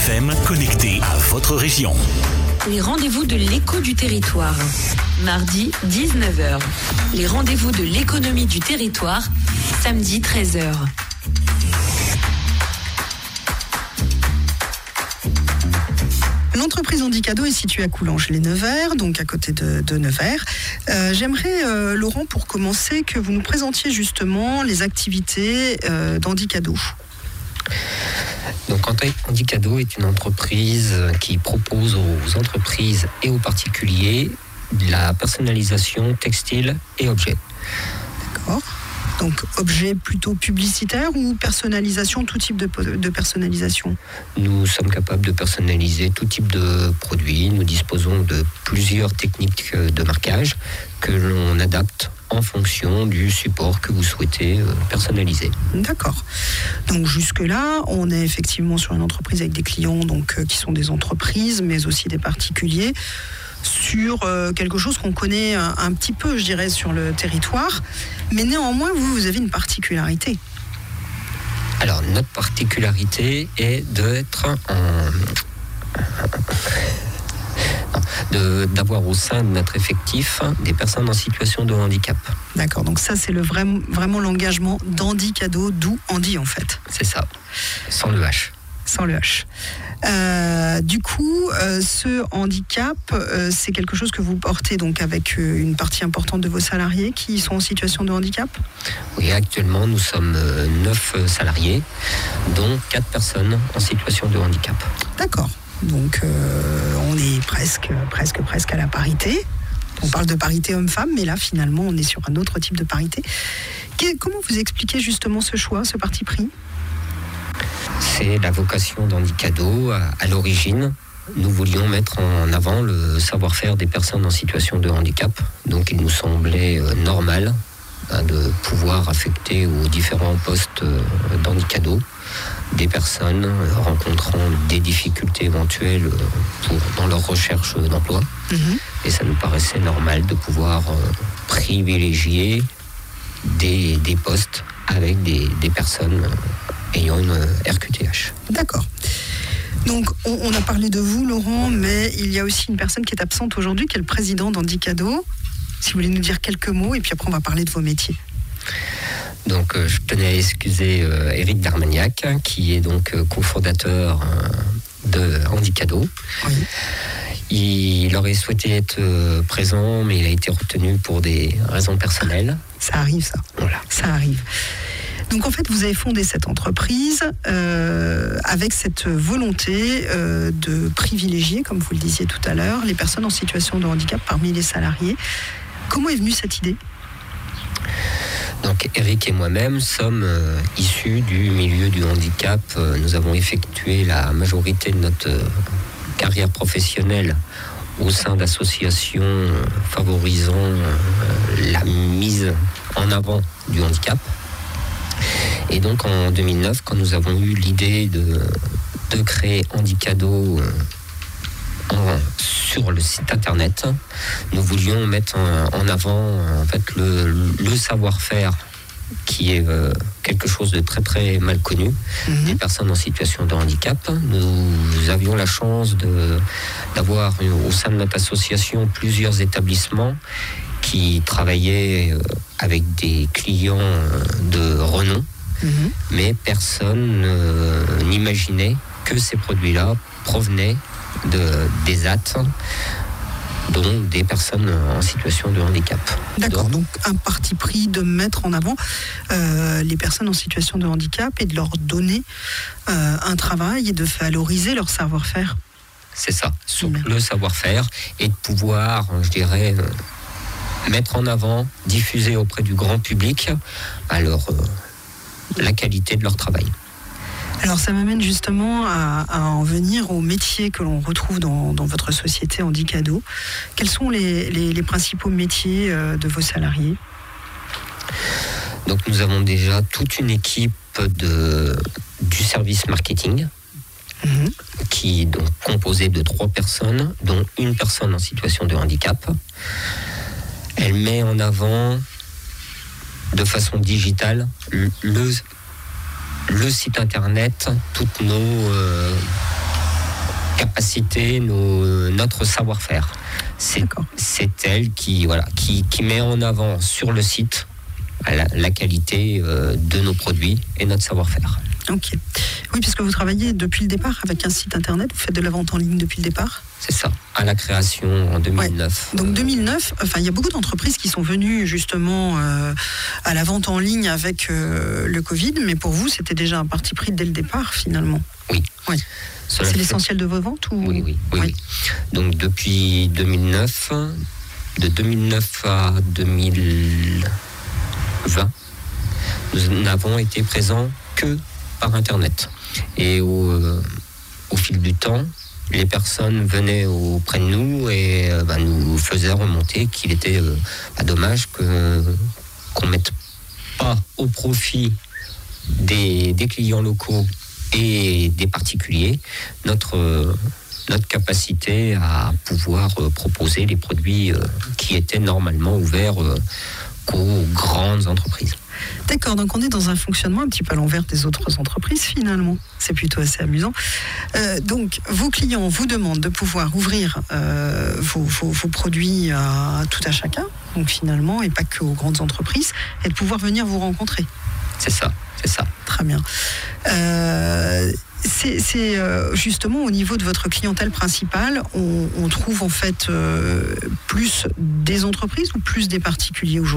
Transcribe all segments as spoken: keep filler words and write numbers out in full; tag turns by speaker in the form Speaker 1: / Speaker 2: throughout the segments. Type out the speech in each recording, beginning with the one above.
Speaker 1: F M, connecté à votre région.
Speaker 2: Les rendez-vous de l'écho du territoire. Mardi, dix-neuf heures. Les rendez-vous de l'économie du territoire. Samedi, treize heures.
Speaker 3: L'entreprise Handicado est située à Coulanges-les-Nevers, donc à côté de, de Nevers. Euh, j'aimerais, euh, Laurent, pour commencer, que vous nous présentiez justement les activités euh, d'Handicado.
Speaker 4: Donc Handicado est une entreprise qui propose aux entreprises et aux particuliers de la personnalisation textile et objets.
Speaker 3: D'accord. Donc objet plutôt publicitaire ou personnalisation, tout type de, de personnalisation?
Speaker 4: Nous sommes capables de personnaliser tout type de produits. Nous disposons de plusieurs techniques de marquage que l'on adapte en fonction du support que vous souhaitez personnaliser.
Speaker 3: D'accord. Donc jusque-là, on est effectivement sur une entreprise avec des clients donc, euh, qui sont des entreprises, mais aussi des particuliers, sur euh, quelque chose qu'on connaît un, un petit peu, je dirais, sur le territoire. Mais néanmoins, vous, vous avez une particularité.
Speaker 4: Alors, notre particularité est d'être en... De, d'avoir au sein de notre effectif des personnes en situation de handicap.
Speaker 3: D'accord, donc ça c'est le vrai, vraiment l'engagement d'Handicado, d'où Handi en fait.
Speaker 4: C'est ça, sans le H.
Speaker 3: Sans le H. Euh, du coup, euh, ce handicap, euh, c'est quelque chose que vous portez donc avec euh, une partie importante de vos salariés qui sont en situation de handicap?
Speaker 4: Oui, actuellement nous sommes euh, neuf salariés, dont quatre personnes en situation de handicap.
Speaker 3: D'accord. Donc euh, on est presque, presque, presque à la parité. On parle de parité homme-femme, mais là finalement on est sur un autre type de parité. Que, comment vous expliquez justement ce choix, ce parti pris?
Speaker 4: C'est la vocation d'Handicado. À, à l'origine, nous voulions mettre en avant le savoir-faire des personnes en situation de handicap. Donc il nous semblait euh, normal hein, de pouvoir affecter aux différents postes euh, d'Handicado des personnes euh, rencontrant des difficultés éventuelles euh, pour, dans leur recherche d'emploi. Mmh. Et ça nous paraissait normal de pouvoir euh, privilégier des, des postes avec des, des personnes euh, ayant une R Q T H.
Speaker 3: D'accord. Donc, on, on a parlé de vous, Laurent, mais il y a aussi une personne qui est absente aujourd'hui, qui est le président d'Handicado. Si vous voulez nous dire quelques mots, et puis après on va parler de vos métiers.
Speaker 4: Donc, euh, je tenais à excuser euh, Éric Darmagnac, hein, qui est donc euh, cofondateur euh, de Handicado. Oui. Il aurait souhaité être euh, présent, mais il a été retenu pour des raisons personnelles.
Speaker 3: Ça arrive, ça.
Speaker 4: Voilà.
Speaker 3: Ça arrive. Donc, en fait, vous avez fondé cette entreprise euh, avec cette volonté euh, de privilégier, comme vous le disiez tout à l'heure, les personnes en situation de handicap parmi les salariés. Comment est venue cette idée ?
Speaker 4: Donc Eric et moi-même sommes euh, issus du milieu du handicap. Euh, nous avons effectué la majorité de notre euh, carrière professionnelle au sein d'associations euh, favorisant euh, la mise en avant du handicap. Et donc en deux mille neuf, quand nous avons eu l'idée de, de créer Handicado euh, en, sur le site internet, nous voulions mettre en, en avant en fait, le, le savoir-faire qui est euh, quelque chose de très très mal connu mmh. des personnes en situation de handicap. Nous avions la chance de, d'avoir au sein de notre association plusieurs établissements qui travaillaient euh, avec des clients euh, de renom, mmh. mais personne euh, n'imaginait que ces produits-là provenaient de, des A T, dont des personnes en situation de handicap.
Speaker 3: D'accord, donc, donc un parti pris de mettre en avant euh, les personnes en situation de handicap et de leur donner euh, un travail et de valoriser leur savoir-faire.
Speaker 4: C'est ça, sur mmh. le savoir-faire et de pouvoir, je dirais, euh, mettre en avant, diffuser auprès du grand public alors, euh, la qualité de leur travail.
Speaker 3: Alors ça m'amène justement à, à en venir aux métiers que l'on retrouve dans, dans votre société Handicado. Quels sont les, les, les principaux métiers euh, de vos salariés ?
Speaker 4: Donc nous avons déjà toute une équipe de, du service marketing mmh. qui est donc composée de trois personnes, dont une personne en situation de handicap. Elle met en avant de façon digitale le, le site internet, toutes nos, euh, capacités, nos, notre savoir-faire. C'est, c'est elle qui, voilà, qui, qui met en avant sur le site la, la qualité euh, de nos produits et notre savoir-faire.
Speaker 3: Ok. Oui, puisque vous travaillez depuis le départ avec un site internet, vous faites de la vente en ligne depuis le départ ?
Speaker 4: C'est ça, à la création en deux mille neuf.
Speaker 3: Ouais. Donc deux mille neuf, enfin il y a beaucoup d'entreprises qui sont venues justement euh, à la vente en ligne avec euh, le Covid, mais pour vous c'était déjà un parti pris dès le départ finalement.
Speaker 4: Oui.
Speaker 3: Oui. Cela C'est fait... l'essentiel de vos ventes ou...
Speaker 4: Oui, oui, oui, oui. Donc depuis deux mille neuf, de deux mille neuf à deux mille vingt, nous n'avons été présents que par Internet. Et au, euh, au fil du temps, les personnes venaient auprès de nous et euh, bah, nous faisaient remonter qu'il était euh, bah, dommage que, qu'on ne mette pas au profit des, des clients locaux et des particuliers notre, euh, notre capacité à pouvoir euh, proposer les produits euh, qui étaient normalement ouverts euh, qu'aux grandes entreprises.
Speaker 3: D'accord, donc on est dans un fonctionnement un petit peu à l'envers des autres entreprises finalement. C'est plutôt assez amusant. Euh, donc vos clients vous demandent de pouvoir ouvrir euh, vos, vos, vos produits à tout à chacun, donc finalement, et pas que aux grandes entreprises, et de pouvoir venir vous rencontrer.
Speaker 4: C'est ça, c'est ça.
Speaker 3: Très bien. Euh, c'est, c'est euh, justement au niveau de votre clientèle principale, on, on trouve en fait euh, plus des entreprises ou plus des particuliers aujourd'hui ?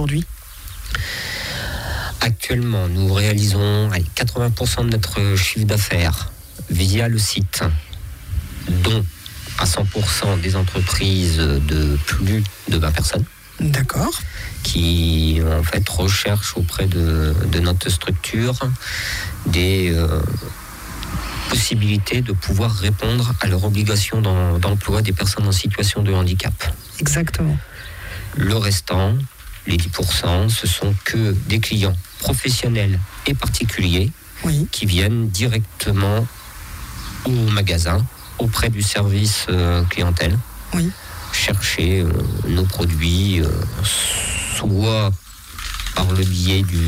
Speaker 4: Actuellement, nous réalisons allez, quatre-vingts pour cent de notre chiffre d'affaires via le site, dont à cent pour cent des entreprises de plus de vingt personnes.
Speaker 3: D'accord.
Speaker 4: Qui en fait recherchent auprès de, de notre structure des euh, possibilités de pouvoir répondre à leur obligation d'em, d'emploi des personnes en situation de handicap.
Speaker 3: Exactement.
Speaker 4: Le restant, les dix pour cent, ce sont que des clients professionnels et particuliers
Speaker 3: oui.
Speaker 4: qui viennent directement au magasin, auprès du service euh, clientèle,
Speaker 3: oui.
Speaker 4: chercher euh, nos produits, euh, soit par le biais du,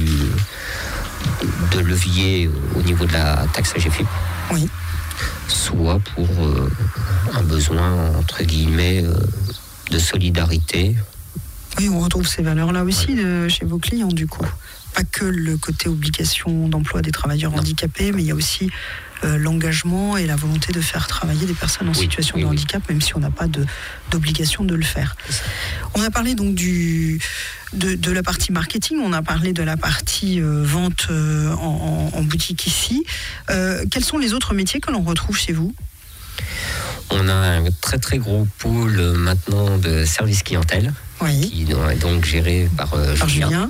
Speaker 4: de levier au niveau de la taxe A G F I P,
Speaker 3: oui.
Speaker 4: soit pour euh, un besoin, entre guillemets, euh, de solidarité.
Speaker 3: Oui, on retrouve ces valeurs-là aussi de, chez vos clients, du coup. Pas que le côté obligation d'emploi des travailleurs non. handicapés, mais il y a aussi euh, l'engagement et la volonté de faire travailler des personnes en oui, situation oui, de handicap, oui. même si on n'a pas de, d'obligation de le faire. On a parlé donc du, de, de la partie marketing, on a parlé de la partie euh, vente euh, en, en, en boutique ici. Euh, quels sont les autres métiers que l'on retrouve chez vous ?
Speaker 4: On a un très très gros pôle maintenant de service clientèle.
Speaker 3: Oui.
Speaker 4: Qui est donc géré par, euh,
Speaker 3: par
Speaker 4: Julien.
Speaker 3: Julien.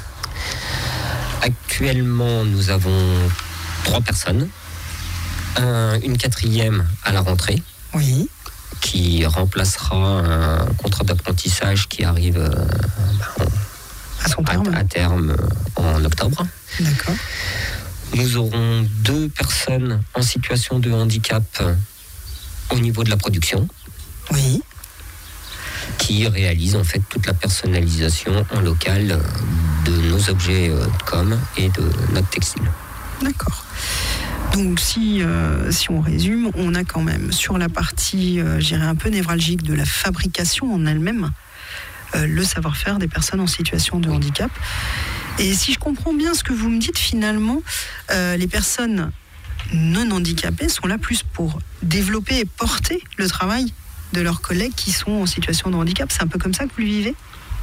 Speaker 4: Actuellement, nous avons trois personnes. Un, une quatrième à la rentrée.
Speaker 3: Oui.
Speaker 4: Qui remplacera un contrat d'apprentissage qui arrive euh, en,
Speaker 3: à son terme.
Speaker 4: À, à terme en octobre.
Speaker 3: D'accord.
Speaker 4: Nous aurons deux personnes en situation de handicap au niveau de la production.
Speaker 3: Oui.
Speaker 4: Qui réalise en fait toute la personnalisation en local de nos objets de com et de notre textile.
Speaker 3: D'accord. Donc si, euh, si on résume, on a quand même sur la partie, euh, je dirais un peu névralgique de la fabrication en elle-même, euh, le savoir-faire des personnes en situation de handicap. Et si je comprends bien ce que vous me dites, finalement, euh, les personnes non handicapées sont là plus pour développer et porter le travail de leurs collègues qui sont en situation de handicap. C'est un peu comme ça que vous le vivez ?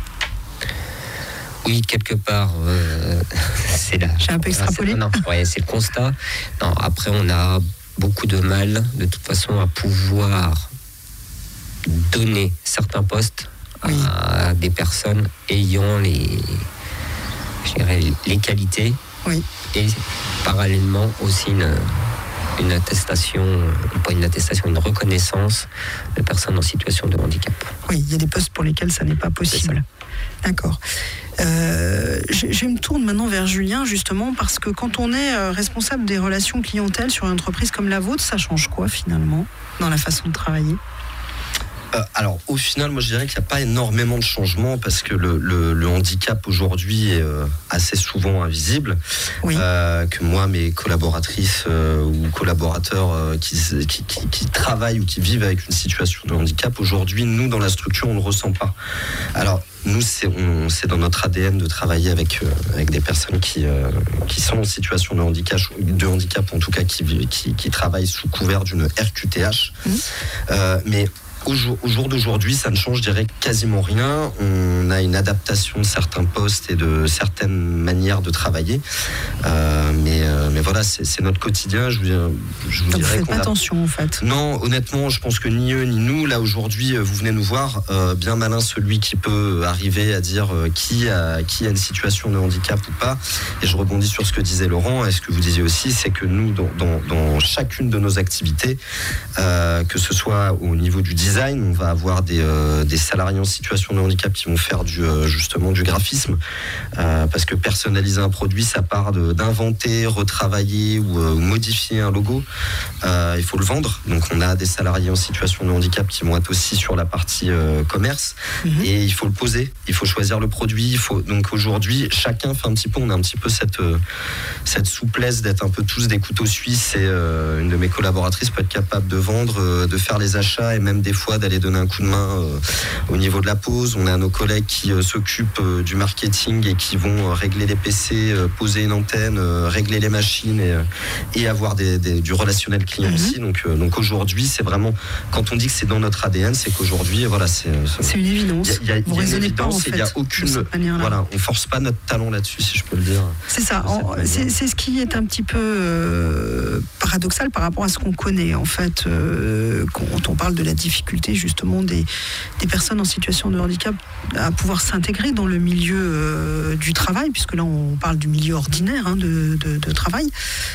Speaker 4: Oui, quelque part, euh, c'est là.
Speaker 3: J'ai un peu extrapolé.
Speaker 4: Non, ouais, c'est le constat. Non, après, on a beaucoup de mal, de toute façon, à pouvoir donner certains postes oui. à des personnes ayant les, je dirais, les qualités
Speaker 3: oui.
Speaker 4: et parallèlement aussi une, une attestation, pas une attestation, une reconnaissance de personnes en situation de handicap.
Speaker 3: Oui, il y a des postes pour lesquels ça n'est pas possible. D'accord. Euh, je, je me tourne maintenant vers Julien, justement, parce que quand on est euh, responsable des relations clientèle sur une entreprise comme la vôtre, ça change quoi, finalement, dans la façon de travailler ?
Speaker 5: Euh, alors, au final, moi, je dirais qu'il n'y a pas énormément de changements parce que le, le, le handicap aujourd'hui est euh, assez souvent invisible.
Speaker 3: Oui.
Speaker 5: Euh, que moi, mes collaboratrices euh, ou collaborateurs euh, qui, qui, qui, qui travaillent ou qui vivent avec une situation de handicap, aujourd'hui, nous, dans la structure, on ne le ressent pas. Alors, nous, c'est, on, c'est dans notre A D N de travailler avec, euh, avec des personnes qui, euh, qui sont en situation de handicap, de handicap en tout cas, qui, qui, qui travaillent sous couvert d'une R Q T H. Mmh. Euh, mais Au jour, au jour d'aujourd'hui, ça ne change, je dirais, quasiment rien. On a une adaptation de certains postes et de certaines manières de travailler. Euh, mais, euh, mais voilà, c'est, c'est notre quotidien. Je vous, je vous
Speaker 3: Donc
Speaker 5: dirais
Speaker 3: vous faites
Speaker 5: qu'on
Speaker 3: pas
Speaker 5: a...
Speaker 3: attention, en fait.
Speaker 5: Non, honnêtement, je pense que ni eux ni nous, là, aujourd'hui, vous venez nous voir. Euh, bien malin celui qui peut arriver à dire euh, qui, a, qui a une situation de handicap ou pas. Et je rebondis sur ce que disait Laurent et ce que vous disiez aussi, c'est que nous, dans, dans, dans chacune de nos activités, euh, que ce soit au niveau du design, on va avoir des, euh, des salariés en situation de handicap qui vont faire du, euh, justement du graphisme euh, parce que personnaliser un produit, ça part de, d'inventer, retravailler ou, euh, ou modifier un logo. Euh, il faut le vendre. Donc on a des salariés en situation de handicap qui vont être aussi sur la partie euh, commerce mmh. et il faut le poser, il faut choisir le produit. Il faut... Donc aujourd'hui, chacun fait un petit peu, on a un petit peu cette, euh, cette souplesse d'être un peu tous des couteaux suisses et euh, une de mes collaboratrices peut être capable de vendre, euh, de faire les achats et même des fois d'aller donner un coup de main euh, au niveau de la pause. On a nos collègues qui euh, s'occupent euh, du marketing et qui vont euh, régler les P C, euh, poser une antenne, euh, régler les machines et, euh, et avoir des, des, du relationnel client mm-hmm. aussi. Donc, euh, donc aujourd'hui, c'est vraiment, quand on dit que c'est dans notre A D N, c'est qu'aujourd'hui, voilà, c'est,
Speaker 3: c'est, c'est une évidence.
Speaker 5: Il y a, y a,
Speaker 3: Vous
Speaker 5: y a
Speaker 3: raisonnez pas, en
Speaker 5: fait. Il n'y a aucune, voilà, on force pas notre talent là-dessus, si je peux le dire.
Speaker 3: C'est ça. En, c'est, c'est ce qui est un petit peu euh, paradoxal par rapport à ce qu'on connaît. En fait, euh, quand on parle de la difficulté justement des, des personnes en situation de handicap à pouvoir s'intégrer dans le milieu euh, du travail, puisque là on parle du milieu ordinaire hein, de, de, de travail.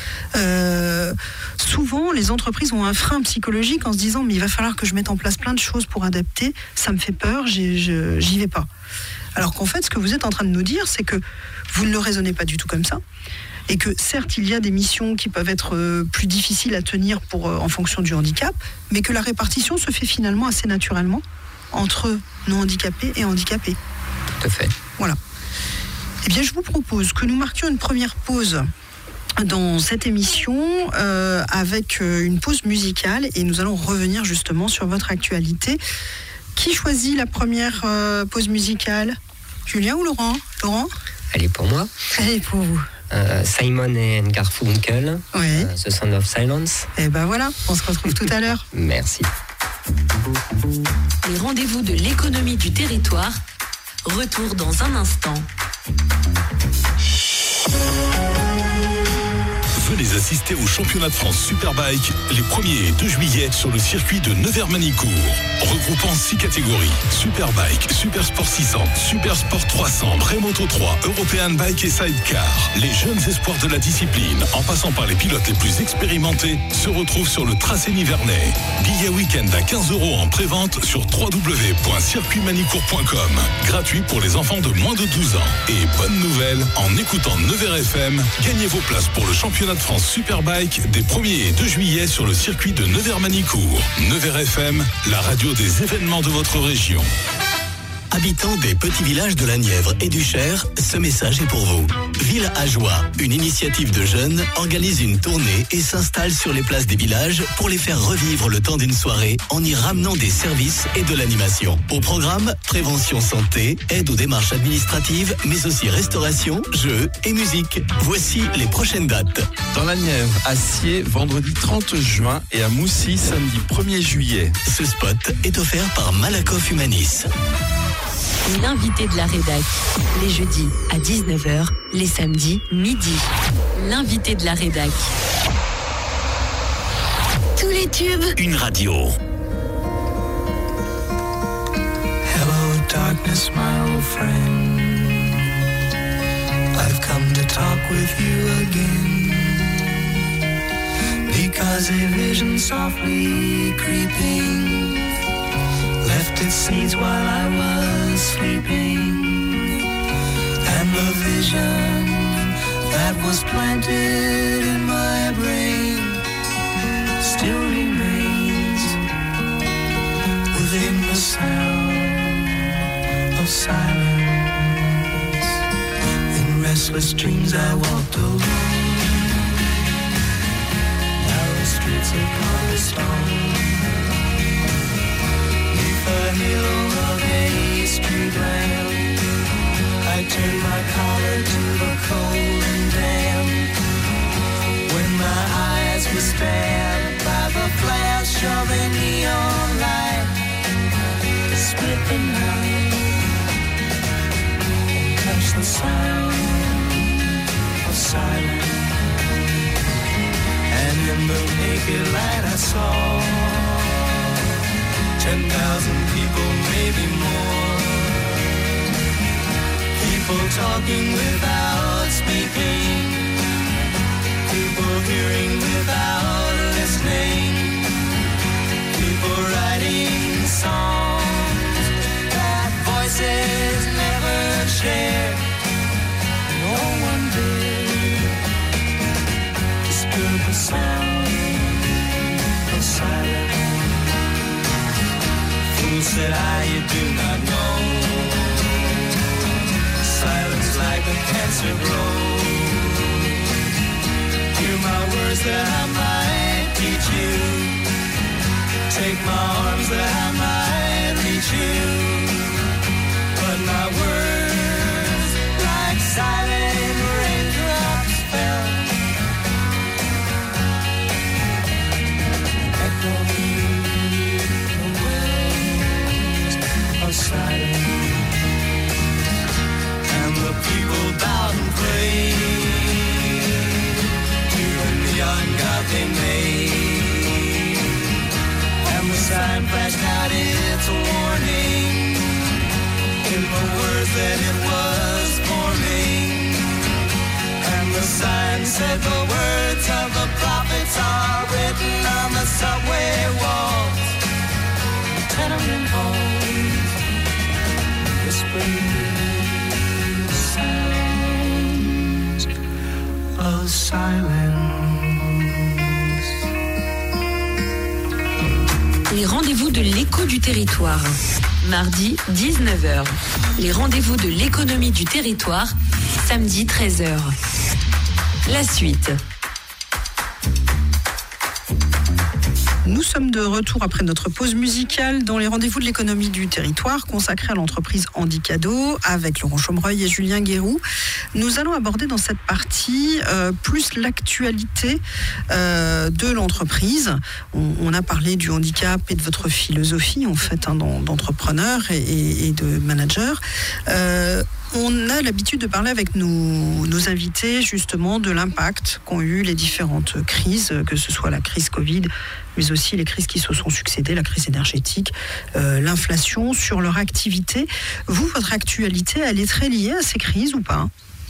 Speaker 3: Euh, souvent les entreprises ont un frein psychologique en se disant mais il va falloir que je mette en place plein de choses pour adapter, ça me fait peur, j'y, je, j'y vais pas. Alors qu'en fait ce que vous êtes en train de nous dire c'est que vous ne le raisonnez pas du tout comme ça. Et que certes, il y a des missions qui peuvent être euh, plus difficiles à tenir pour, euh, en fonction du handicap, mais que la répartition se fait finalement assez naturellement entre non-handicapés et handicapés.
Speaker 4: Tout à fait.
Speaker 3: Voilà. Eh bien, je vous propose que nous marquions une première pause dans cette émission euh, avec euh, une pause musicale et nous allons revenir justement sur votre actualité. Qui choisit la première euh, pause musicale ? Julien ou Laurent ? Laurent ?
Speaker 4: Elle est pour moi.
Speaker 3: Elle est pour vous.
Speaker 4: Euh, Simon et Garfunkel,
Speaker 3: oui.
Speaker 4: euh, The Sound of Silence.
Speaker 3: Et ben voilà, on se retrouve tout à l'heure.
Speaker 4: Merci.
Speaker 2: Les rendez-vous de l'économie du territoire, retour dans un instant.
Speaker 1: Venez assister au championnat de France Superbike les premier et deux juillet sur le circuit de Nevers-Manicourt. Regroupant six catégories: Superbike, Supersport six cents, Supersport trois cents, Prémoto trois, European Bike et Sidecar. Les jeunes espoirs de la discipline, en passant par les pilotes les plus expérimentés, se retrouvent sur le tracé nivernais. Billets week-end à quinze euros en prévente sur w w w point circuit manicourt point com. Gratuit pour les enfants de moins de douze ans. Et bonne nouvelle, en écoutant Nevers F M, gagnez vos places pour le championnat de France Superbike des premier et deux juillet sur le circuit de Nevers-Manicourt. Nevers F M, la radio des événements de votre région.
Speaker 6: Habitants des petits villages de la Nièvre et du Cher, ce message est pour vous. Ville à Joie, une initiative de jeunes, organise une tournée et s'installe sur les places des villages pour les faire revivre le temps d'une soirée en y ramenant des services et de l'animation. Au programme, prévention santé, aide aux démarches administratives, mais aussi restauration, jeux et musique. Voici les prochaines dates.
Speaker 7: Dans la Nièvre, à Sciez, vendredi trente juin et à Moussy, samedi premier juillet.
Speaker 6: Ce spot est offert par Malakoff Humanis.
Speaker 2: L'invité de la rédac, les jeudis à dix-neuf heures, les samedis midi. L'invité de la rédac. Tous les tubes.
Speaker 1: Une radio.
Speaker 8: Hello darkness, my old friend. I've come to talk with you again. Because a vision softly creeping left its seeds while I was sleeping, and the vision that was planted in my brain still remains within me. sound of silence. In restless dreams I walked alone, narrow streets of cobblestone. Neath the halo of a street lamp, I turned my collar to the cold and damp. When my eyes were stabbed by the flash of a neon light, it split the night and touched the sound of silence. And in the naked light I saw ten thousand people, maybe more. People talking without speaking, people hearing without listening, people writing songs that voices never shared. No one did disturb the sound of silence. Fool, said I, you do not know. Silence like a cancer grows. Hear my words that I might teach you. Take my arms that I might reach you. But my words, like silent raindrops, fell, echoing the wells of silence. And the people bowed and prayed to the neon god they made. And the sign flashed out its warning in the words that it was forming. And the sign said the words of the prophets are written on the subway walls, tenement halls, whispering sounds of silence.
Speaker 2: Les rendez-vous de l'écho du territoire. Mardi, dix-neuf heures. Les rendez-vous de l'économie du territoire. Samedi, treize heures. La suite.
Speaker 3: Nous sommes de retour après notre pause musicale dans les rendez-vous de l'économie du territoire consacrés à l'entreprise Handicado avec Laurent Chomereuil et Julien Guéroux. Nous allons aborder dans cette partie euh, plus l'actualité euh, de l'entreprise. On, on a parlé du handicap et de votre philosophie en fait hein, d'entrepreneur et, et, et de manager. Euh, On a l'habitude de parler avec nos, nos invités justement de l'impact qu'ont eu les différentes crises, que ce soit la crise Covid, mais aussi les crises qui se sont succédées, la crise énergétique, euh, l'inflation, sur leur activité. Vous, votre actualité, elle est très liée à ces crises ou pas ?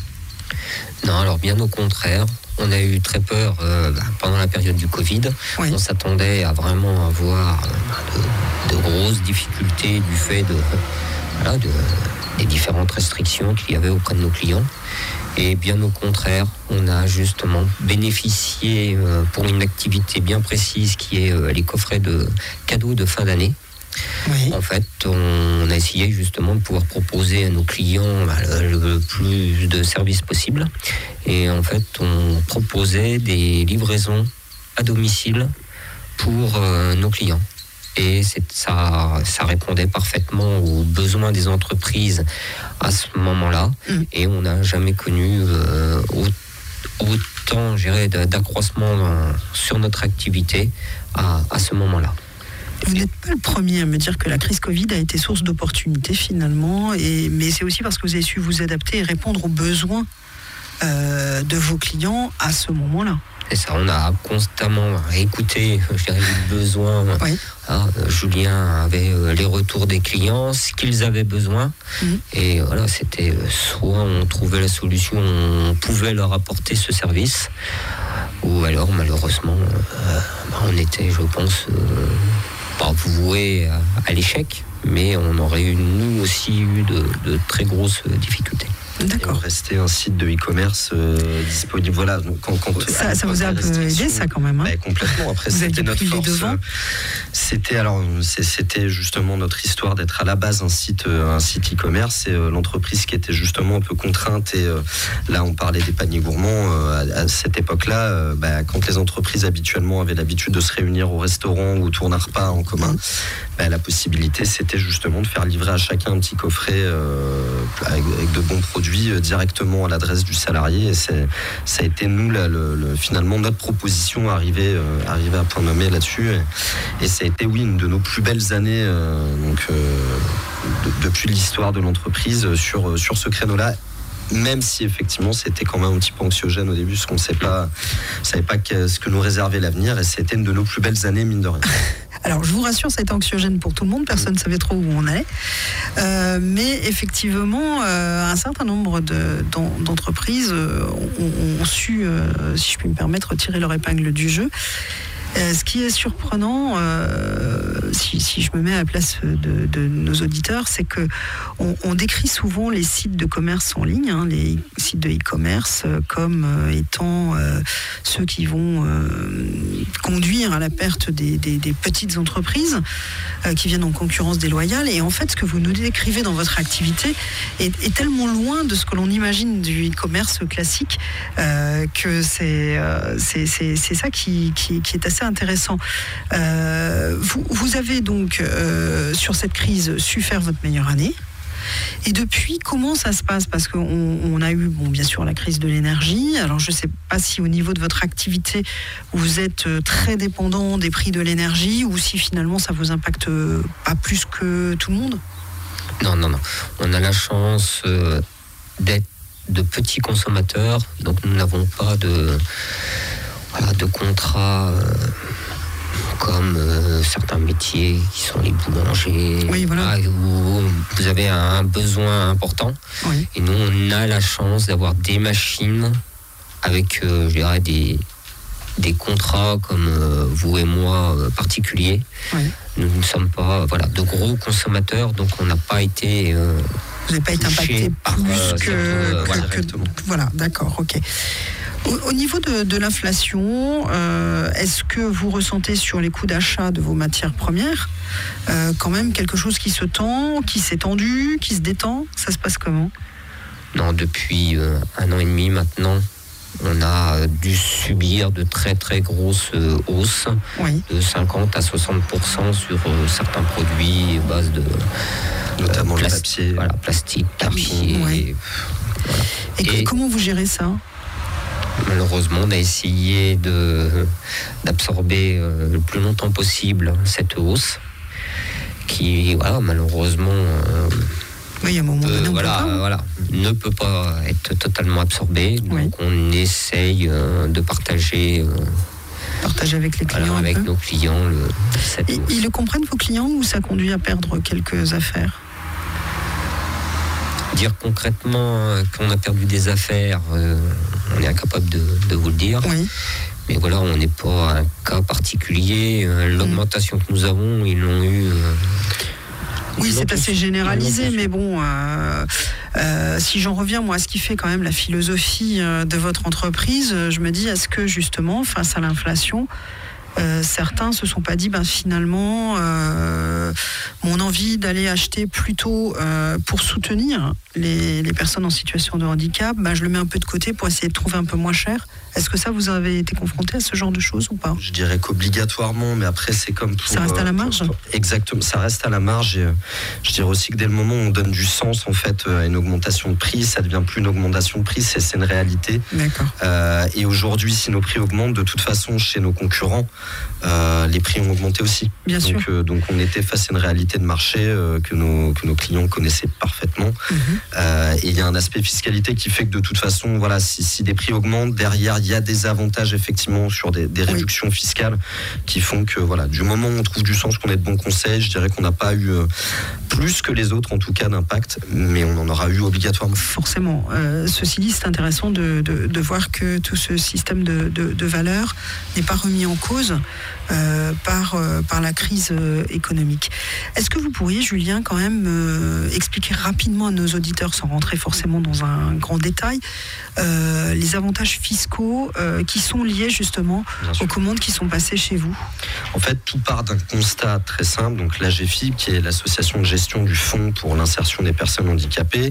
Speaker 4: Non, alors bien au contraire. On a eu très peur euh, pendant la période du Covid. Oui. On s'attendait à vraiment avoir euh, de, de grosses difficultés du fait de... Voilà, de des différentes restrictions qu'il y avait auprès de nos clients. Et bien au contraire, on a justement bénéficié euh, pour une activité bien précise qui est euh, les coffrets de cadeaux de fin d'année. Oui. En fait, on a essayé justement de pouvoir proposer à nos clients bah, le, le plus de services possible. Et en fait, on proposait des livraisons à domicile pour euh, nos clients. Et c'est, ça, ça répondait parfaitement aux besoins des entreprises à ce moment-là. Mmh. Et on n'a jamais connu euh, autant, je dirais, d'accroissement dans, sur notre activité à, à ce moment-là.
Speaker 3: Vous n'êtes pas le premier à me dire que la crise Covid a été source d'opportunités finalement, et, mais c'est aussi parce que vous avez su vous adapter et répondre aux besoins euh, de vos clients à ce moment-là.
Speaker 4: Et ça, on a constamment écouté, je dirais, les besoins. Oui. Ah, Julien avait les retours des clients, ce qu'ils avaient besoin. Mmh. Et voilà, c'était soit on trouvait la solution, on pouvait leur apporter ce service, ou alors malheureusement, euh, on était, je pense, euh, pas voué à, à l'échec, mais on aurait eu, nous aussi eu de, de très grosses difficultés.
Speaker 3: D'accord.
Speaker 5: Et rester un site de e-commerce euh, disponible. Voilà. Donc, quand, quand,
Speaker 3: ça, ça vous a un peu aidé, ça, quand même. Hein
Speaker 5: bah, complètement. Après,
Speaker 3: vous
Speaker 5: c'était notre force.
Speaker 3: Devant.
Speaker 5: C'était alors, c'était justement notre histoire d'être à la base un site, un site e-commerce, et euh, l'entreprise qui était justement un peu contrainte. Et euh, là, on parlait des paniers gourmands. Euh, à, à cette époque-là, euh, bah, quand les entreprises habituellement avaient l'habitude de se réunir au restaurant ou autour d'un repas en commun, mmh. bah, la possibilité, c'était justement de faire livrer à chacun un petit coffret euh, avec, avec de bons produits euh, directement à l'adresse du salarié. Et c'est, ça a été nous là, le, le, finalement notre proposition arrivée, euh, arrivée à point nommé là-dessus. Et, et ça a été oui une de nos plus belles années euh, donc euh, de, depuis l'histoire de l'entreprise sur sur ce créneau-là. Même si effectivement c'était quand même un petit peu anxiogène au début, parce qu'on ne sait pas, savait pas que, ce que nous réservait l'avenir, et c'était une de nos plus belles années, mine de rien.
Speaker 3: Alors je vous rassure, ça a été anxiogène pour tout le monde, personne ne savait trop où on allait, euh, mais effectivement euh, un certain nombre de, d'entreprises euh, ont, ont su, euh, si je puis me permettre, tirer leur épingle du jeu. Euh, ce qui est surprenant, euh, si, si je me mets à la place de, de nos auditeurs, c'est que on, on décrit souvent les sites de commerce en ligne, hein, les sites de e-commerce, euh, comme euh, étant euh, ceux qui vont euh, conduire à la perte des, des, des petites entreprises euh, qui viennent en concurrence déloyale. Et en fait, ce que vous nous décrivez dans votre activité est, est tellement loin de ce que l'on imagine du e-commerce classique euh, que c'est, euh, c'est, c'est, c'est ça qui, qui, qui est assez intéressant. Euh, vous, vous avez donc, euh, sur cette crise, su faire votre meilleure année. Et depuis, comment ça se passe ? Parce qu'on on a eu, bon, bien sûr, la crise de l'énergie. Alors, je ne sais pas si au niveau de votre activité, vous êtes très dépendant des prix de l'énergie, ou si finalement ça vous impacte pas plus que tout le monde ?
Speaker 4: Non, non, non. On a la chance euh, d'être de petits consommateurs, donc nous n'avons pas de... Voilà, de contrats euh, comme euh, certains métiers qui sont les boulangers,
Speaker 3: oui, voilà.
Speaker 4: ah, où vous avez un besoin important.
Speaker 3: Oui.
Speaker 4: Et nous, on a la chance d'avoir des machines avec, euh, je dirais, des, des contrats comme euh, vous et moi, euh, particuliers.
Speaker 3: Oui.
Speaker 4: Nous ne sommes pas voilà, de gros consommateurs, donc on n'a pas été... Euh,
Speaker 3: vous n'avez pas été impacté
Speaker 4: par,
Speaker 3: plus
Speaker 4: euh,
Speaker 3: que,
Speaker 4: euh,
Speaker 3: que,
Speaker 4: voilà,
Speaker 3: que... Voilà, d'accord, ok. Au niveau de, de l'inflation, euh, est-ce que vous ressentez sur les coûts d'achat de vos matières premières euh, quand même quelque chose qui se tend, qui s'est tendu, qui se détend ? Ça se passe comment ?
Speaker 4: Non, depuis euh, un an et demi maintenant, on a dû subir de très très grosses euh, hausses,
Speaker 3: oui.
Speaker 4: de cinquante à soixante pour cent sur euh, certains produits à base de...
Speaker 5: Notamment
Speaker 4: euh,
Speaker 5: le
Speaker 4: plas-
Speaker 5: papier.
Speaker 4: Voilà, plastique, papier.
Speaker 3: Oui.
Speaker 4: Et, voilà.
Speaker 3: Et,
Speaker 4: Et
Speaker 3: comment vous gérez ça ?
Speaker 4: Malheureusement, on a essayé de, d'absorber euh, le plus longtemps possible cette hausse qui, voilà, malheureusement, euh,
Speaker 3: oui, il y a un moment donné,
Speaker 4: euh,
Speaker 3: on
Speaker 4: voilà,
Speaker 3: peut pas.
Speaker 4: voilà, ne peut pas être totalement absorbée. Donc,
Speaker 3: Oui.
Speaker 4: on essaye euh, de partager, euh,
Speaker 3: Partager avec les clients
Speaker 4: voilà,
Speaker 3: un
Speaker 4: avec
Speaker 3: peu.
Speaker 4: nos clients le, cette
Speaker 3: Et,
Speaker 4: hausse.
Speaker 3: ils le comprennent, vos clients, ou ça conduit à perdre quelques affaires ?
Speaker 4: Dire concrètement euh, qu'on a perdu des affaires, euh, on est incapable de, de vous le dire.
Speaker 3: Oui.
Speaker 4: Mais voilà, on n'est pas un cas particulier. Euh, l'augmentation que nous avons, ils l'ont eu. Euh,
Speaker 3: Oui,
Speaker 4: ils l'ont
Speaker 3: c'est
Speaker 4: tous-
Speaker 3: assez généralisé,
Speaker 4: ils l'ont tous.
Speaker 3: mais bon, euh, euh, si j'en reviens, moi, à ce qui fait quand même la philosophie euh, de votre entreprise, euh, je me dis, est-ce que justement, face à l'inflation, euh, certains se sont pas dit, ben finalement, euh, mon envie d'aller acheter plutôt euh, pour soutenir les, les personnes en situation de handicap, ben je le mets un peu de côté pour essayer de trouver un peu moins cher. Est-ce que ça, vous avez été confronté à ce genre de choses ou pas ?
Speaker 5: Je dirais qu'obligatoirement, mais après c'est comme pour...
Speaker 3: Ça reste à la marge ?
Speaker 5: pour- Exactement, ça reste à la marge. Et, euh, je dirais aussi que dès le moment où on donne du sens en fait euh, à une augmentation de prix, ça devient plus une augmentation de prix, c'est, c'est une réalité.
Speaker 3: D'accord.
Speaker 5: Euh, et aujourd'hui, si nos prix augmentent, de toute façon, chez nos concurrents, euh, les prix ont augmenté aussi.
Speaker 3: Bien sûr.
Speaker 5: Donc, euh, donc on était face à une réalité de marché euh, que, nos, que nos clients connaissaient parfaitement.
Speaker 3: Mhm.
Speaker 5: Euh, et il y a un aspect fiscalité qui fait que de toute façon, voilà, si, si des prix augmentent, derrière, il y a des avantages effectivement sur des, des réductions fiscales qui font que voilà, du moment où on trouve du sens, qu'on ait de bons conseils, je dirais qu'on n'a pas eu euh, plus que les autres en tout cas d'impact, mais on en aura eu obligatoirement.
Speaker 3: Forcément. Euh, ceci dit, c'est intéressant de, de, de voir que tout ce système de, de, de valeurs n'est pas remis en cause. pause euh, par, euh, par la crise euh, économique. Est-ce que vous pourriez, Julien, quand même euh, expliquer rapidement à nos auditeurs, sans rentrer forcément dans un grand détail, euh, les avantages fiscaux euh, qui sont liés justement aux commandes qui sont passées chez vous?
Speaker 5: En fait, tout part d'un constat très simple. Donc l'A G F I P, qui est l'association de gestion du Fonds pour l'insertion des personnes handicapées,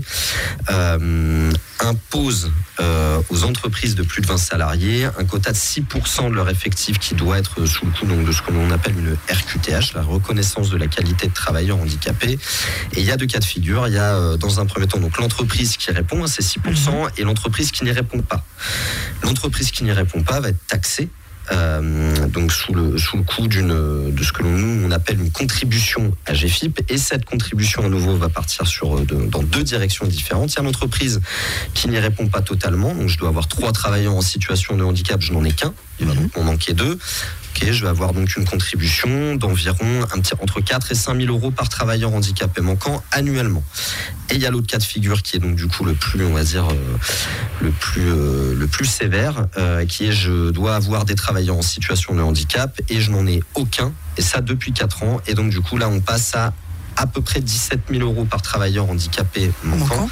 Speaker 5: euh, impose euh, aux entreprises de plus de vingt salariés un quota de six pour cent de leur effectif qui doit être sous le coup donc, de ce que l'on appelle une R Q T H, la reconnaissance de la qualité de travailleur handicapé. Et il y a deux cas de figure. Il y a euh, dans un premier temps donc, l'entreprise qui répond à ces six pour cent et l'entreprise qui n'y répond pas. L'entreprise qui n'y répond pas va être taxée Euh, donc sous le sous le coup d'une de ce que l'on nous on appelle une contribution à G F I P, et cette contribution à nouveau va partir sur de, dans deux directions différentes. Il y a l'entreprise qui n'y répond pas totalement, donc je dois avoir trois travailleurs en situation de handicap, je n'en ai qu'un, il va donc m'en manquer deux. Ok, je vais avoir donc une contribution d'environ un petit, entre quatre et cinq mille euros par travailleur handicapé manquant annuellement. Et il y a l'autre cas de figure qui est donc du coup le plus, on va dire, euh, le plus, euh, le plus sévère, euh, qui est je dois avoir des travailleurs en situation de handicap et je n'en ai aucun, et ça depuis quatre ans. Et donc du coup là on passe à à peu près dix-sept mille euros par travailleur handicapé manquant.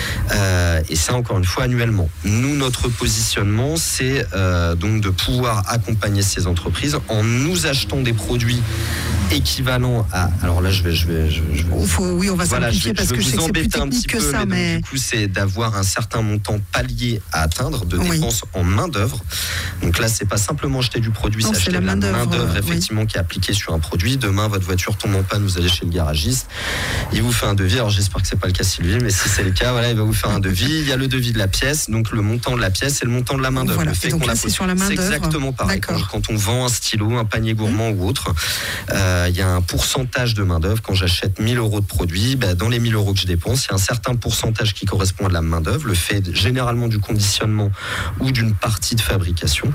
Speaker 5: Euh, et ça, encore une fois, annuellement. Nous, notre positionnement, c'est euh, donc de pouvoir accompagner ces entreprises en nous achetant des produits équivalents à... Alors là, je vais... Je vais, je vais, je vais
Speaker 3: Faut, oui, on va
Speaker 5: voilà,
Speaker 3: simplifier
Speaker 5: je vais,
Speaker 3: parce
Speaker 5: je vais
Speaker 3: que je sais
Speaker 5: vous
Speaker 3: que c'est plus
Speaker 5: embêter un petit
Speaker 3: technique que
Speaker 5: peu,
Speaker 3: ça,
Speaker 5: mais,
Speaker 3: mais...
Speaker 5: donc, du coup, c'est d'avoir un certain montant palier à atteindre de
Speaker 3: Oui.
Speaker 5: dépenses en main-d'œuvre. Donc là, c'est pas simplement acheter du produit,
Speaker 3: Non,
Speaker 5: c'est
Speaker 3: c'est
Speaker 5: acheter
Speaker 3: la
Speaker 5: de la
Speaker 3: main-d'œuvre,
Speaker 5: main-d'œuvre,
Speaker 3: oui.
Speaker 5: effectivement, qui est appliquée sur un produit. Demain, votre voiture tombe en panne, vous allez chez le garagiste. Il vous fait un devis. Alors j'espère que c'est pas le cas, Sylvie, mais si c'est le cas, voilà, il va vous faire un devis. Il y a le devis de la pièce, donc le montant de la pièce et le montant de la main d'œuvre.
Speaker 3: Voilà.
Speaker 5: Le fait
Speaker 3: Et donc
Speaker 5: qu'on
Speaker 3: là,
Speaker 5: la
Speaker 3: c'est
Speaker 5: pose.
Speaker 3: sur la main
Speaker 5: C'est
Speaker 3: d'œuvre.
Speaker 5: exactement pareil. Quand,
Speaker 3: D'accord.
Speaker 5: quand on vend un stylo, un panier gourmand mmh. ou autre, euh, il y a un pourcentage de main d'œuvre. Quand j'achète mille euros de produits, bah, dans les mille euros que je dépense, il y a un certain pourcentage qui correspond à de la main d'œuvre, le fait généralement du conditionnement ou d'une partie de fabrication.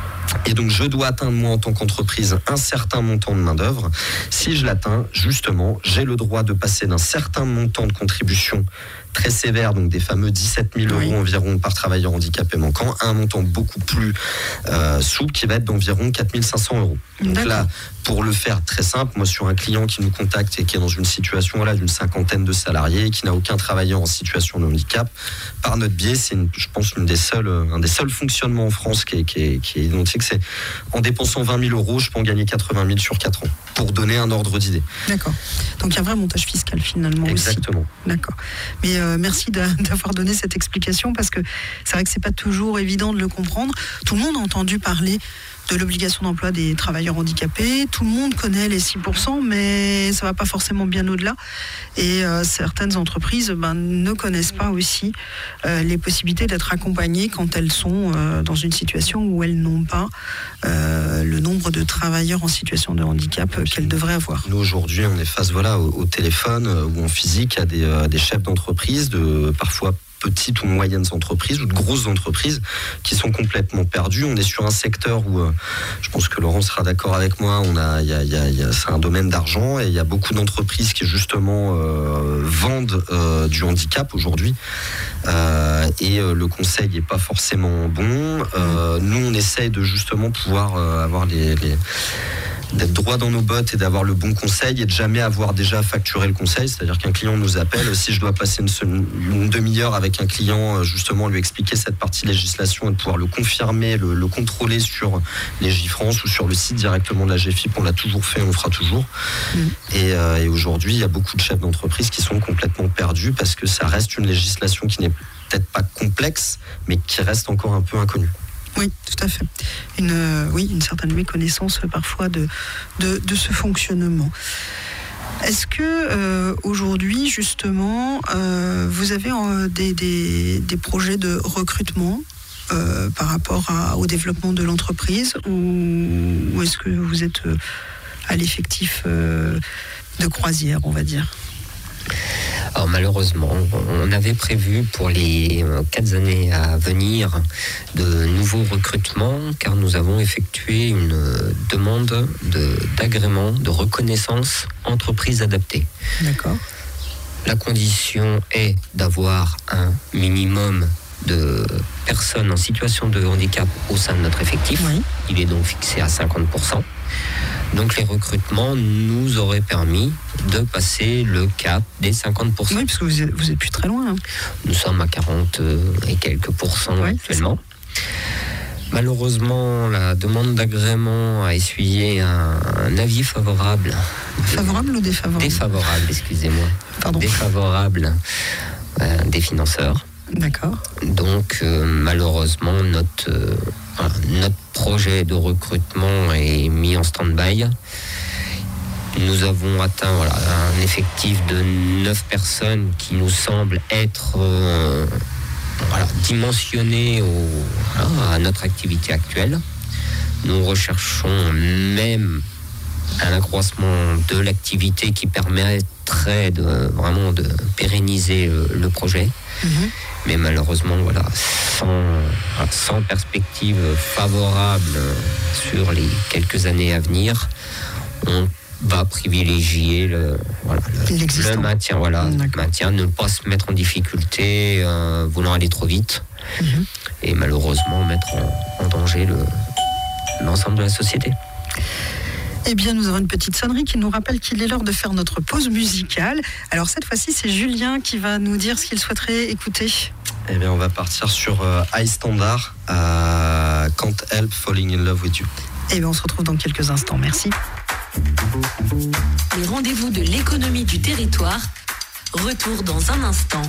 Speaker 5: Et donc je dois atteindre moi en tant qu'entreprise un certain montant de main d'œuvre. Si je l'atteins, justement, j'ai le droit de passer d'un certain montant de contribution très sévère, donc des fameux dix-sept mille euros oui. environ par travailleur handicapé manquant, à un montant beaucoup plus euh, souple qui va être d'environ quatre mille cinq cents euros. Donc D'accord. là, pour le faire très simple, moi sur un client qui nous contacte et qui est dans une situation voilà, d'une cinquantaine de salariés, qui n'a aucun travailleur en situation de handicap, par notre biais, c'est une, je pense une des seules, un des seuls fonctionnements en France qui est, qui est, qui est identique, c'est en dépensant vingt mille euros, je peux en gagner quatre-vingt mille sur quatre ans, pour donner un ordre d'idée.
Speaker 3: D'accord. Donc il y a un vrai montage fiscal finalement.
Speaker 5: Exactement.
Speaker 3: Aussi. D'accord. Mais euh, merci d'avoir donné cette explication, parce que c'est vrai que c'est pas toujours évident de le comprendre. Tout le monde a entendu parler de l'obligation d'emploi des travailleurs handicapés. Tout le monde connaît les six pour cent, mais ça ne va pas forcément bien au-delà. Et euh, certaines entreprises ben, ne connaissent pas aussi euh, les possibilités d'être accompagnées quand elles sont euh, dans une situation où elles n'ont pas euh, le nombre de travailleurs en situation de handicap euh, qu'elles devraient avoir.
Speaker 5: Nous, aujourd'hui, on est face voilà, au, au téléphone euh, ou en physique à des, euh, des chefs d'entreprise, de parfois petites ou moyennes entreprises ou de grosses entreprises qui sont complètement perdues. On est sur un secteur où, euh, je pense que Laurent sera d'accord avec moi, on a, y a, y a, y a, c'est un domaine d'argent et il y a beaucoup d'entreprises qui justement euh, vendent euh, du handicap aujourd'hui euh, et euh, le conseil n'est pas forcément bon. Euh, nous, on essaye de justement pouvoir euh, avoir les... les d'être droit dans nos bottes et d'avoir le bon conseil et de jamais avoir déjà facturé le conseil. C'est-à-dire qu'un client nous appelle, si je dois passer une, une demi-heure avec un client, justement lui expliquer cette partie législation et de pouvoir le confirmer, le, le contrôler sur Légifrance ou sur le site directement de la G F I P, on l'a toujours fait, on le fera toujours. Mmh. Et, euh, et aujourd'hui, il y a beaucoup de chefs d'entreprise qui sont complètement perdus parce que ça reste une législation qui n'est peut-être pas complexe, mais qui reste encore un peu inconnue.
Speaker 3: Oui, tout à fait. Une, euh, oui, une certaine méconnaissance euh, parfois de, de, de ce fonctionnement. Est-ce que euh, aujourd'hui, justement, euh, vous avez euh, des, des, des projets de recrutement euh, par rapport à, au développement de l'entreprise, ou, ou est-ce que vous êtes euh, à l'effectif euh, de croisière, on va dire ?
Speaker 4: Alors malheureusement, on avait prévu pour les quatre années à venir de nouveaux recrutements, car nous avons effectué une demande de, d'agrément, de reconnaissance entreprise adaptée.
Speaker 3: D'accord.
Speaker 4: La condition est d'avoir un minimum de personnes en situation de handicap au sein de notre effectif.
Speaker 3: Oui.
Speaker 4: Il est donc fixé à cinquante pour cent. Donc les recrutements nous auraient permis de passer le cap des cinquante pour cent.
Speaker 3: Oui, parce que vous êtes, vous êtes plus très loin. Hein.
Speaker 4: Nous sommes à quarante et quelques pourcents
Speaker 3: Oui,
Speaker 4: actuellement. Malheureusement, la demande d'agrément a essuyé un, un avis favorable.
Speaker 3: Favorable ou défavorable?
Speaker 4: Défavorable, excusez-moi.
Speaker 3: Pardon.
Speaker 4: Défavorable euh, des financeurs.
Speaker 3: D'accord.
Speaker 4: Donc, euh, malheureusement, notre, euh, voilà, notre projet de recrutement est mis en stand-by. Nous avons atteint voilà, un effectif de neuf personnes qui nous semble être euh, voilà, dimensionné au, voilà, à notre activité actuelle. Nous recherchons même un accroissement de l'activité qui permettrait de, vraiment de pérenniser le, le projet. Mmh. Mais malheureusement, voilà, sans, sans perspective favorable sur les quelques années à venir, on va privilégier le, voilà, le, le maintien, voilà, le maintien, ne pas se mettre en difficulté, euh, voulant aller trop vite, mmh. et malheureusement mettre en, en danger le, l'ensemble de la société.
Speaker 3: Eh bien, nous avons une petite sonnerie qui nous rappelle qu'il est l'heure de faire notre pause musicale. Alors, cette fois-ci, c'est Julien qui va nous dire ce qu'il souhaiterait écouter.
Speaker 5: Eh bien, on va partir sur euh, High Standard, euh, Can't Help Falling in Love with You.
Speaker 3: Eh bien, on se retrouve dans quelques instants. Merci.
Speaker 2: Les rendez-vous de l'économie du territoire. Retour dans un instant.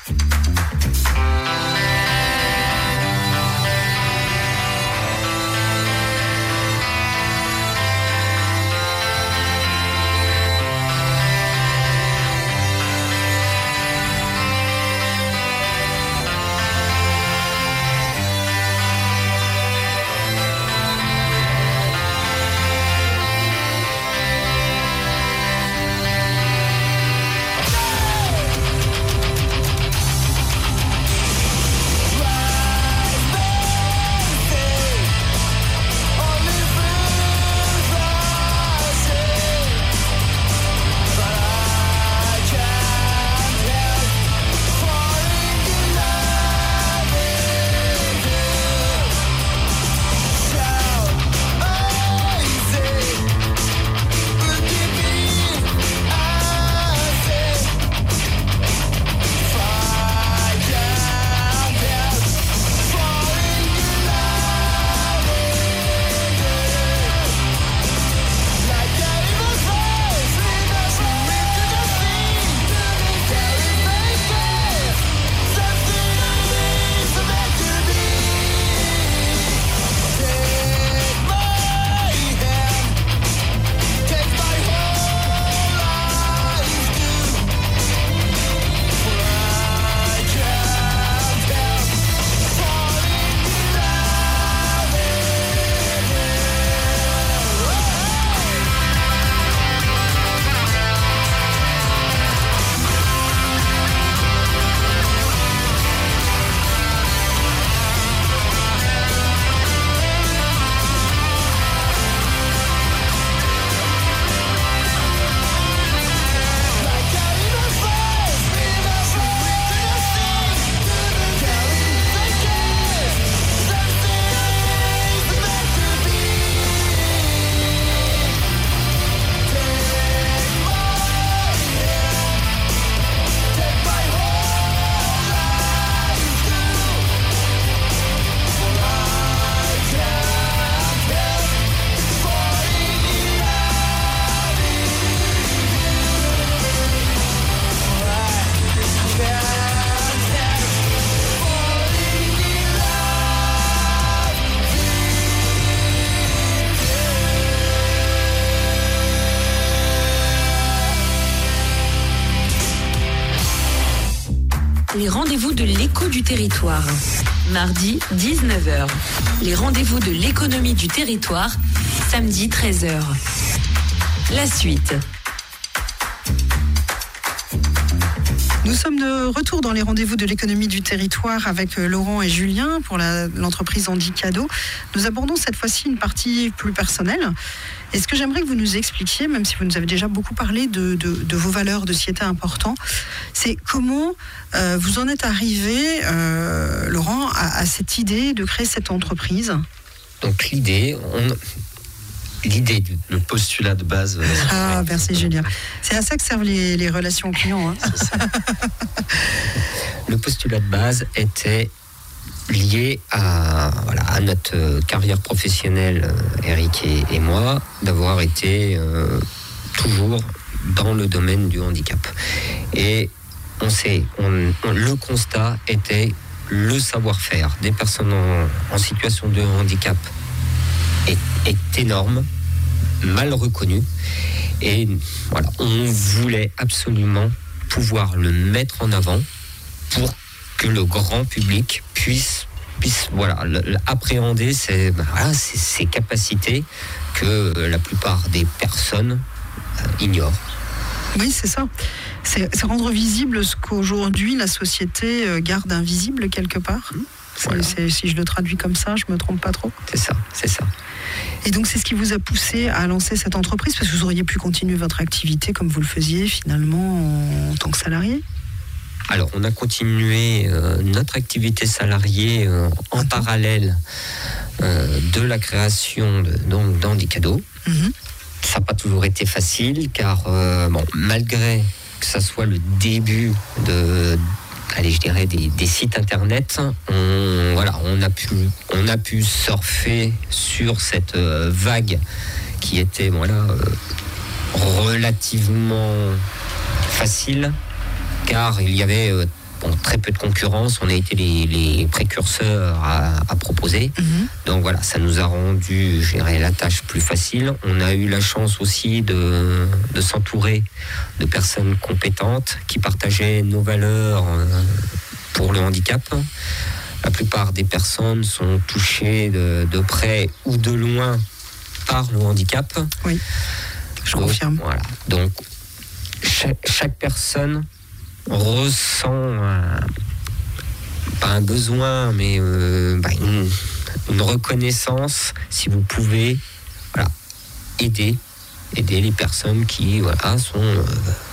Speaker 2: Les rendez-vous de l'écho du territoire. Mardi, dix-neuf heures. Les rendez-vous de l'économie du territoire. Samedi, treize heures. La suite.
Speaker 3: Nous sommes de retour dans les rendez-vous de l'économie du territoire avec Laurent et Julien pour la, l'entreprise Handicado. Nous abordons cette fois-ci une partie plus personnelle. Et ce que j'aimerais que vous nous expliquiez, même si vous nous avez déjà beaucoup parlé de, de, de vos valeurs, de ce qui était important, c'est comment euh, vous en êtes arrivé, euh, Laurent, à, à cette idée de créer cette entreprise.
Speaker 4: Donc l'idée, on... L'idée du
Speaker 5: le postulat de base. Euh,
Speaker 3: ah, merci Julien. C'est à ça que servent les, les relations clients. Hein.
Speaker 5: C'est ça.
Speaker 4: Le postulat de base était lié à, voilà, à notre carrière professionnelle, Eric et, et moi, d'avoir été euh, toujours dans le domaine du handicap. Et on sait, on, on, le constat était le savoir-faire des personnes en, en situation de handicap est, est énorme, mal reconnu, et voilà, on voulait absolument pouvoir le mettre en avant pour que le grand public puisse, puisse voilà, appréhender ces, voilà, ces, ces capacités que la plupart des personnes euh, ignorent.
Speaker 3: Oui, c'est ça. C'est, c'est rendre visible ce qu'aujourd'hui la société garde invisible quelque part. C'est, voilà. c'est, si je le traduis comme ça, je me trompe pas trop.
Speaker 4: C'est ça, c'est ça.
Speaker 3: Et donc c'est ce qui vous a poussé à lancer cette entreprise, parce que vous auriez pu continuer votre activité comme vous le faisiez finalement en tant que salarié.
Speaker 4: Alors on a continué euh, notre activité salariée euh, en Attends. parallèle euh, de la création de, donc, d'Handicado. Mm-hmm. Ça n'a pas toujours été facile, car euh, bon, malgré que ça soit le début de, allez, je dirais des, des sites internet, on, voilà, on a pu, on a pu surfer sur cette euh, vague qui était voilà euh, relativement facile, car il y avait euh, bon, très peu de concurrence. On a été les, les précurseurs à, à proposer. Mm-hmm. Donc voilà, ça nous a rendu, je dirais, la tâche plus facile. On a eu la chance aussi de, de s'entourer de personnes compétentes qui partageaient nos valeurs euh, pour le handicap. La plupart des personnes sont touchées de, de près ou de loin par le handicap.
Speaker 3: Oui, je
Speaker 4: donc,
Speaker 3: confirme.
Speaker 4: Voilà. Donc chaque, chaque personne ressent euh, pas un besoin, mais euh, bah, une, une reconnaissance si vous pouvez voilà, aider, aider les personnes qui voilà, sont euh,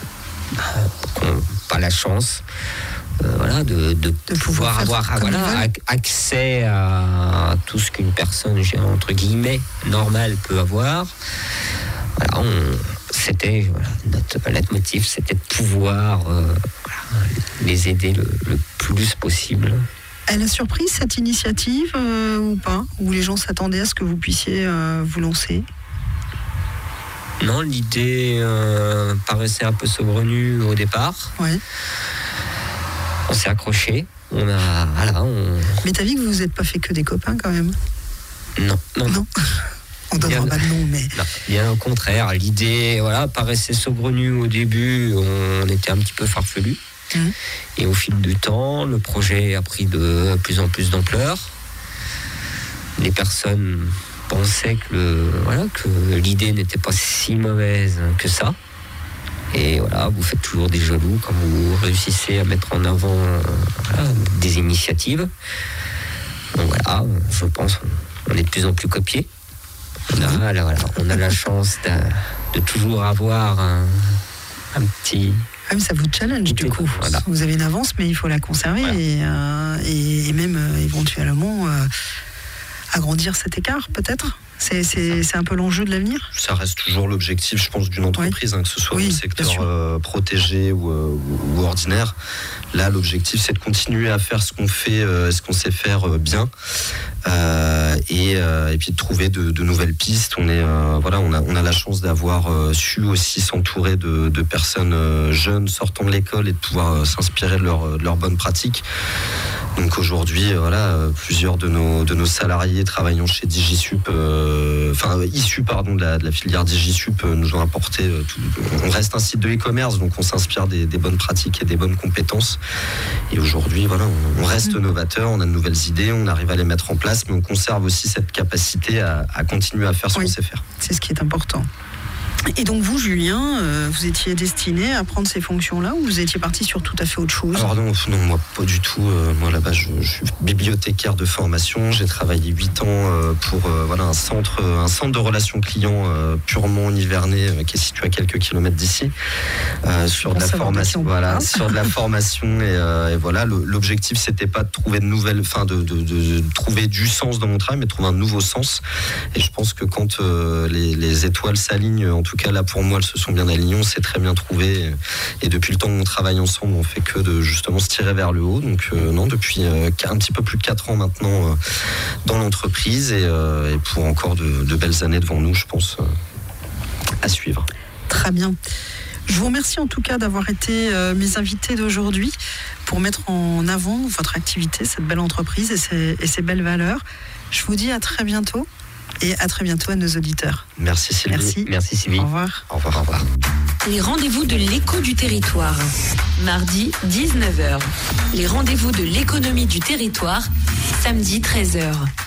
Speaker 4: qui n'ont pas la chance euh, voilà, de, de, de pouvoir, pouvoir avoir voilà, accès à tout ce qu'une personne entre guillemets normale peut avoir. Voilà, on, c'était voilà, notre leitmotiv, c'était de pouvoir euh, voilà, les aider le, le plus possible.
Speaker 3: Elle a surpris cette initiative euh, ou pas? Ou les gens s'attendaient à ce que vous puissiez euh, vous lancer?
Speaker 4: Non, l'idée euh, paraissait un peu saugrenue au départ.
Speaker 3: Ouais.
Speaker 4: On s'est accroché. On a, voilà, on...
Speaker 3: Mais t'as vu que vous vous êtes pas fait que des copains quand même?
Speaker 4: Non, non, non.
Speaker 3: On donnera pas de nom, mais...
Speaker 4: Non, bien au contraire, l'idée voilà, paraissait saugrenue au début, on était un petit peu farfelu. Mmh. Et au fil du temps, le projet a pris de plus en plus d'ampleur. Les personnes pensaient que, le, voilà, que l'idée n'était pas si mauvaise que ça. Et voilà, vous faites toujours des jaloux quand vous réussissez à mettre en avant voilà, des initiatives. Donc voilà, je pense qu'on est de plus en plus copiés. On a, voilà, voilà, on a la chance de, de toujours avoir un, un petit...
Speaker 3: Ah, mais ça vous challenge du coup. Voilà. Vous avez une avance, mais il faut la conserver voilà. et, euh, et, et même euh, éventuellement euh, agrandir cet écart peut-être. C'est, c'est, c'est un peu l'enjeu de l'avenir.
Speaker 5: Ça reste toujours l'objectif, je pense, d'une entreprise, oui. hein, que ce soit
Speaker 3: oui,
Speaker 5: dans le secteur euh, protégé ou, euh, ou, ou ordinaire. Là, l'objectif, c'est de continuer à faire ce qu'on fait, euh, ce qu'on sait faire euh, bien, euh, et, euh, et puis de trouver de, de nouvelles pistes. On est, euh, voilà, on a, on a la chance d'avoir euh, su aussi s'entourer de, de personnes euh, jeunes sortant de l'école et de pouvoir euh, s'inspirer de leurs de leurs bonnes pratiques. Donc aujourd'hui, euh, voilà, euh, plusieurs de nos de nos salariés travaillant chez DigiSup. Euh, enfin euh, issus pardon de la, de la filière DigiSup euh, nous ont apporté euh, tout, on reste un site de e-commerce, donc on s'inspire des, des bonnes pratiques et des bonnes compétences, et aujourd'hui voilà, on, on reste mmh. novateur, on a de nouvelles idées, on arrive à les mettre en place, mais on conserve aussi cette capacité à, à continuer à faire ce
Speaker 3: oui,
Speaker 5: qu'on sait faire.
Speaker 3: C'est ce qui est important. Et donc vous, Julien, euh, vous étiez destiné à prendre ces fonctions-là ou vous étiez parti sur tout à fait autre chose?
Speaker 5: Alors non, non, moi pas du tout. Euh, moi là-bas, je, je suis bibliothécaire de formation. J'ai travaillé huit ans euh, pour euh, voilà un centre, un centre de relations clients euh, purement nivernais euh, qui est situé à quelques kilomètres d'ici, euh, sur de la formation. Voilà, sur de la formation et, euh, et voilà. Le, l'objectif, c'était pas de trouver de nouvelles, enfin de, de, de, de trouver du sens dans mon travail, mais de trouver un nouveau sens. Et je pense que quand euh, les, les étoiles s'alignent, en tout cas là pour moi elles se sont bien alignées, on s'est très bien trouvé et depuis le temps qu'on travaille ensemble on fait que de justement se tirer vers le haut. Donc euh, non, depuis euh, un petit peu plus de quatre ans maintenant euh, dans l'entreprise et, euh, et pour encore de, de belles années devant nous, je pense, euh, à suivre.
Speaker 3: Très bien. Je vous remercie en tout cas d'avoir été euh, mes invités d'aujourd'hui pour mettre en avant votre activité, cette belle entreprise et ses, et ses belles valeurs. Je vous dis à très bientôt. Et à très bientôt à nos auditeurs.
Speaker 5: Merci Sylvie.
Speaker 3: Merci.
Speaker 4: Merci Sylvie.
Speaker 3: Au revoir.
Speaker 5: Au revoir, au revoir.
Speaker 2: Les rendez-vous de l'écho du territoire. Mardi, dix-neuf heures. Les rendez-vous de l'économie du territoire. Samedi, treize heures.